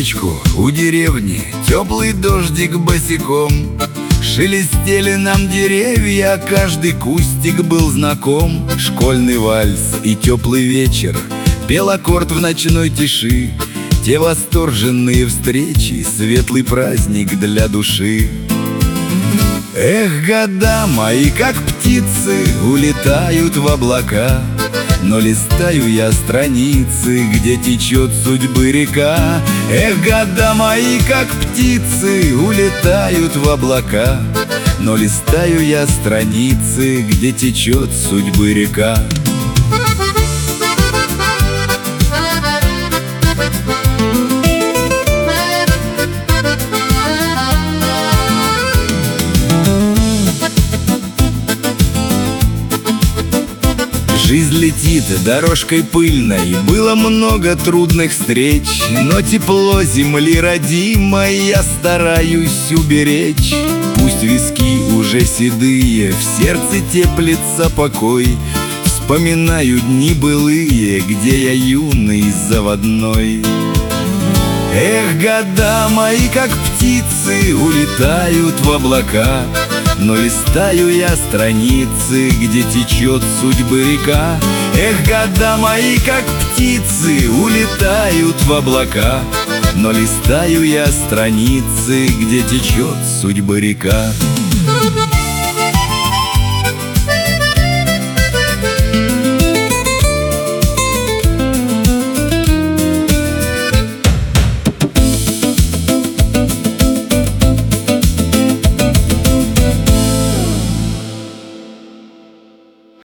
речку у деревни, теплый дождик босиком. Шелестели нам деревья, каждый кустик был знаком. Школьный вальс и теплый вечер пел аккорд в ночной тиши. Те восторженные встречи, светлый праздник для души. Эх, года мои, как птицы, улетают в облака. Но листаю я страницы, где течет судьбы река. Эх, года мои, как птицы, улетают в облака. Но листаю я страницы, где течет судьбы река. Жизнь летит дорожкой пыльной, было много трудных встреч, но тепло земли родимой я стараюсь уберечь. Пусть виски уже седые, в сердце теплится покой. Вспоминаю дни былые, где я юный заводной. Эх, года мои, как птицы, улетают в облака. Но листаю я страницы, где течет судьбы река. Эх, года мои, как птицы, улетают в облака. Но листаю я страницы, где течет судьбы река.